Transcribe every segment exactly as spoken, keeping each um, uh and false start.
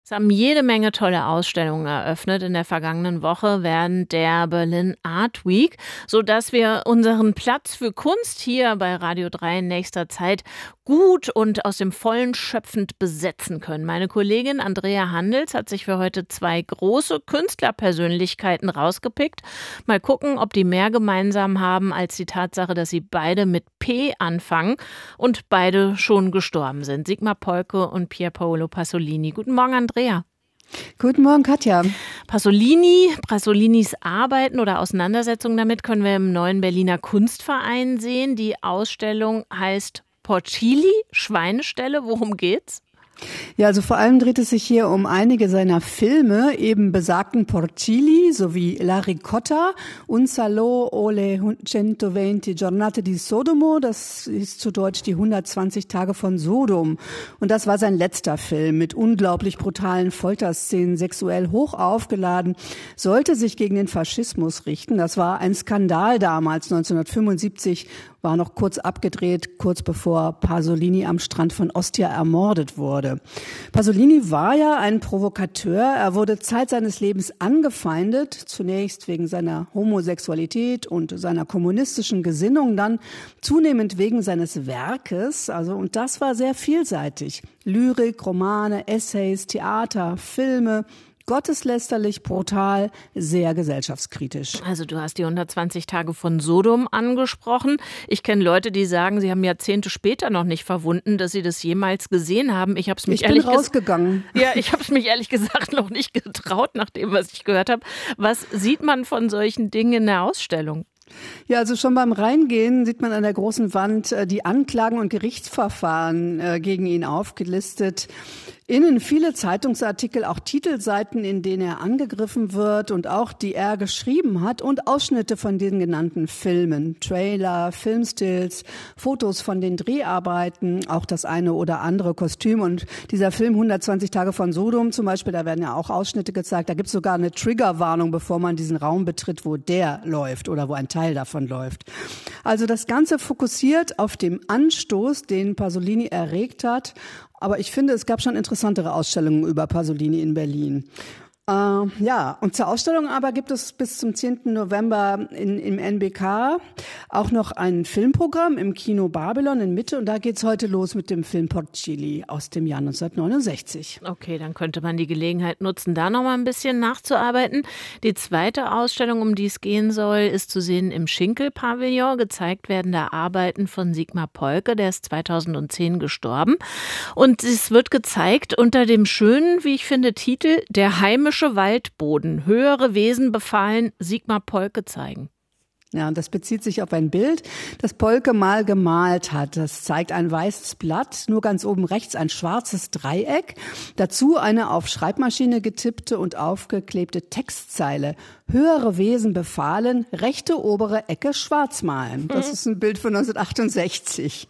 Es haben jede Menge tolle Ausstellungen eröffnet in der vergangenen Woche während der Berlin Art Week, sodass wir unseren Platz für Kunst hier bei Radio drei in nächster Zeit gut und aus dem Vollen schöpfend besetzen können. Meine Kollegin Andrea Handels hat sich für heute zwei große Künstlerpersönlichkeiten rausgepickt. Mal gucken, ob die mehr gemeinsam haben als die Tatsache, dass sie beide mit P anfangen und beide schon gestorben sind. Sigmar Polke und Pier Paolo Pasolini. Guten Morgen, Andrea. Guten Morgen, Katja. Pasolini, Pasolinis Arbeiten oder Auseinandersetzungen damit können wir im neuen Berliner Kunstverein sehen. Die Ausstellung heißt Porcili, Schweineställe. Worum geht's? Ja, also vor allem dreht es sich hier um einige seiner Filme, eben besagten Porcili sowie La Ricotta und Salò o le centoventi giornate di Sodomo, das ist zu Deutsch die hundertzwanzig Tage von Sodom. Und das war sein letzter Film mit unglaublich brutalen Folterszenen, sexuell hoch aufgeladen, sollte sich gegen den Faschismus richten. Das war ein Skandal damals, neunzehnhundertfünfundsiebzig, war noch kurz abgedreht, kurz bevor Pasolini am Strand von Ostia ermordet wurde. Pasolini war ja ein Provokateur. Er wurde Zeit seines Lebens angefeindet, zunächst wegen seiner Homosexualität und seiner kommunistischen Gesinnung, dann zunehmend wegen seines Werkes. Also, und das war sehr vielseitig. Lyrik, Romane, Essays, Theater, Filme. Gotteslästerlich, brutal, sehr gesellschaftskritisch. Also du hast die hundertzwanzig Tage von Sodom angesprochen. Ich kenne Leute, die sagen, sie haben Jahrzehnte später noch nicht verwunden, dass sie das jemals gesehen haben. Ich habe es mich ich bin ehrlich rausgegangen. Ges- ja, ich habe es mich ehrlich gesagt noch nicht getraut, nach dem, was ich gehört habe. Was sieht man von solchen Dingen in der Ausstellung? Ja, also schon beim Reingehen sieht man an der großen Wand äh, die Anklagen und Gerichtsverfahren äh, gegen ihn aufgelistet. Innen viele Zeitungsartikel, auch Titelseiten, in denen er angegriffen wird und auch die er geschrieben hat und Ausschnitte von den genannten Filmen, Trailer, Filmstills, Fotos von den Dreharbeiten, auch das eine oder andere Kostüm. Und dieser Film hundertzwanzig Tage von Sodom zum Beispiel, da werden ja auch Ausschnitte gezeigt. Da gibt es sogar eine Triggerwarnung, bevor man diesen Raum betritt, wo der läuft oder wo ein Teil davon läuft. Also das Ganze fokussiert auf dem Anstoß, den Pasolini erregt hat. Aber ich finde, es gab schon interessantere Ausstellungen über Pasolini in Berlin. Äh, ja, und zur Ausstellung aber gibt es bis zum zehnten November in, im N B K auch noch ein Filmprogramm im Kino Babylon in Mitte. Und da geht's heute los mit dem Film Porcili aus dem Jahr neunzehnhundertneunundsechzig. Okay, dann könnte man die Gelegenheit nutzen, da noch mal ein bisschen nachzuarbeiten. Die zweite Ausstellung, um die es gehen soll, ist zu sehen im Schinkel-Pavillon. Gezeigt werden da Arbeiten von Sigmar Polke, der ist zweitausendzehn gestorben. Und es wird gezeigt unter dem schönen, wie ich finde, Titel Der heimische Waldboden. Höhere Wesen befahlen, Sigmar Polke zeigen. Ja, und das bezieht sich auf ein Bild, das Polke mal gemalt hat. Das zeigt ein weißes Blatt, nur ganz oben rechts ein schwarzes Dreieck. Dazu eine auf Schreibmaschine getippte und aufgeklebte Textzeile. Höhere Wesen befahlen, rechte obere Ecke schwarz malen. Das ist ein Bild von neunzehnhundertachtundsechzig.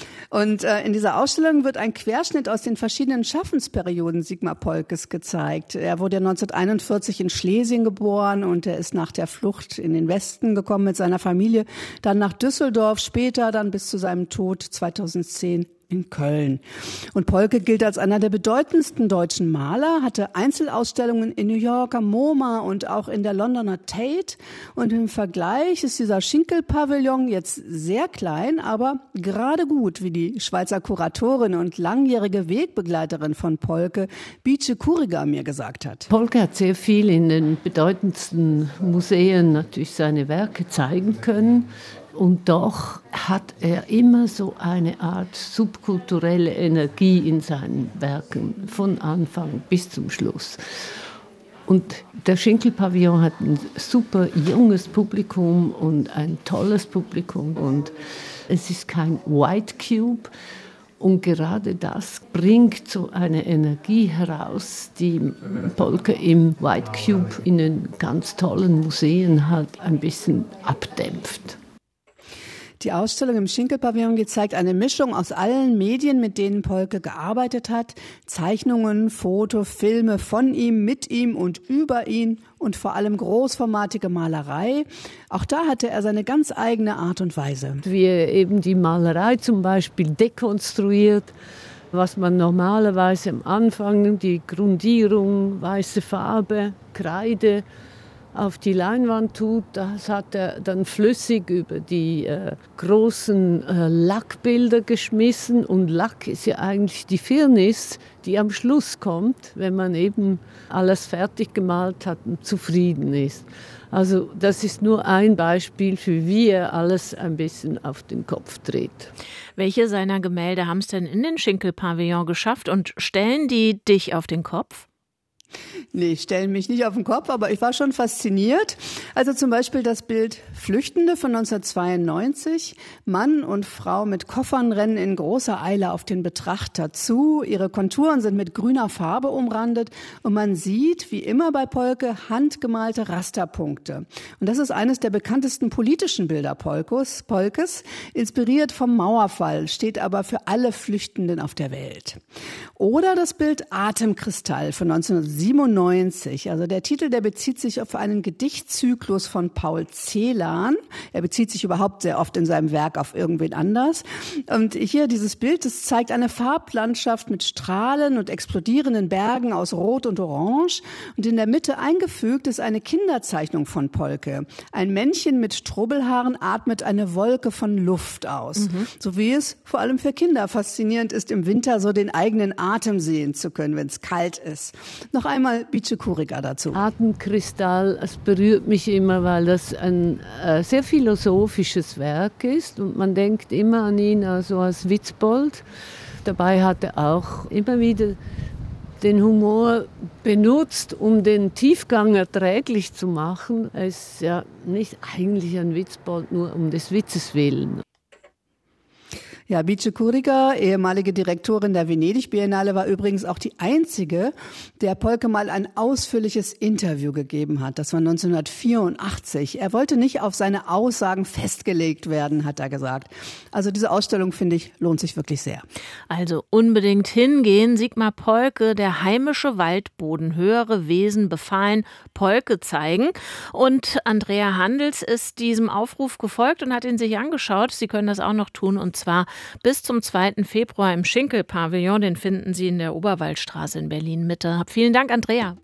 Und äh, in dieser Ausstellung wird ein Querschnitt aus den verschiedenen Schaffensperioden Sigmar Polkes gezeigt. Er wurde ja neunzehnhunderteinundvierzig in Schlesien geboren und er ist nach der Flucht in den Westen gekommen mit seiner Familie, dann nach Düsseldorf, später dann bis zu seinem Tod zweitausendzehn in Köln. Und Polke gilt als einer der bedeutendsten deutschen Maler, hatte Einzelausstellungen in New York am MoMA und auch in der Londoner Tate. Und im Vergleich ist dieser Schinkel-Pavillon jetzt sehr klein, aber gerade gut, wie die Schweizer Kuratorin und langjährige Wegbegleiterin von Polke, Bice Kuriga, mir gesagt hat. Polke hat sehr viel in den bedeutendsten Museen natürlich seine Werke zeigen können. Und doch hat er immer so eine Art subkulturelle Energie in seinen Werken, von Anfang bis zum Schluss. Und der Schinkel-Pavillon hat ein super junges Publikum und ein tolles Publikum. Und es ist kein White Cube. Und gerade das bringt so eine Energie heraus, die Polke im White Cube in den ganz tollen Museen halt ein bisschen abdämpft. Die Ausstellung im Schinkel-Pavillon zeigt eine Mischung aus allen Medien, mit denen Polke gearbeitet hat. Zeichnungen, Foto, Filme von ihm, mit ihm und über ihn und vor allem großformatige Malerei. Auch da hatte er seine ganz eigene Art und Weise. Wie er eben die Malerei zum Beispiel dekonstruiert, Was man normalerweise am Anfang, die Grundierung, weiße Farbe, Kreide, auf die Leinwand tut, das hat er dann flüssig über die äh, großen äh, Lackbilder geschmissen. Und Lack ist ja eigentlich die Firnis, die am Schluss kommt, wenn man eben alles fertig gemalt hat und zufrieden ist. Also das ist nur ein Beispiel für wie er alles ein bisschen auf den Kopf dreht. Welche seiner Gemälde haben es denn in den Schinkel-Pavillon geschafft und stellen die dich auf den Kopf? Nee, stellen mich nicht auf den Kopf, aber ich war schon fasziniert. Also zum Beispiel das Bild Flüchtende von neunzehnhundertzweiundneunzig. Mann und Frau mit Koffern rennen in großer Eile auf den Betrachter zu. Ihre Konturen sind mit grüner Farbe umrandet und man sieht, wie immer bei Polke, handgemalte Rasterpunkte. Und das ist eines der bekanntesten politischen Bilder Polkes, Polkes, inspiriert vom Mauerfall, steht aber für alle Flüchtenden auf der Welt. Oder das Bild Atemkristall von neunzehnhundertsiebenundneunzig. Also der Titel, der bezieht sich auf einen Gedichtzyklus von Paul Celan. Er bezieht sich überhaupt sehr oft in seinem Werk auf irgendwen anders. Und hier dieses Bild, das zeigt eine Farblandschaft mit Strahlen und explodierenden Bergen aus Rot und Orange. Und in der Mitte eingefügt ist eine Kinderzeichnung von Polke. Ein Männchen mit Strubbelhaaren atmet eine Wolke von Luft aus. Mhm. So wie es vor allem für Kinder faszinierend ist, im Winter so den eigenen Atem sehen zu können, wenn es kalt ist. Noch einmal Bice Kuriga dazu. Atemkristall, es berührt mich immer, weil das ein äh, sehr philosophisches Werk ist und man denkt immer an ihn also als Witzbold. Dabei hat er auch immer wieder den Humor benutzt, um den Tiefgang erträglich zu machen. Er ist ja nicht eigentlich ein Witzbold, nur um des Witzes willen. Ja, Bice Kuriga, ehemalige Direktorin der Venedig-Biennale, war übrigens auch die einzige, der Polke mal ein ausführliches Interview gegeben hat. Das war neunzehnhundertvierundachtzig. Er wollte nicht auf seine Aussagen festgelegt werden, hat er gesagt. Also diese Ausstellung, finde ich, lohnt sich wirklich sehr. Also unbedingt hingehen. Sigmar Polke, der heimische Waldboden, höhere Wesen befahlen, Polke zeigen. Und Andrea Handels ist diesem Aufruf gefolgt und hat ihn sich angeschaut. Sie können das auch noch tun, und zwar bis zum zweiten Februar im Schinkel-Pavillon. Den finden Sie in der Oberwaldstraße in Berlin-Mitte. Vielen Dank, Andrea.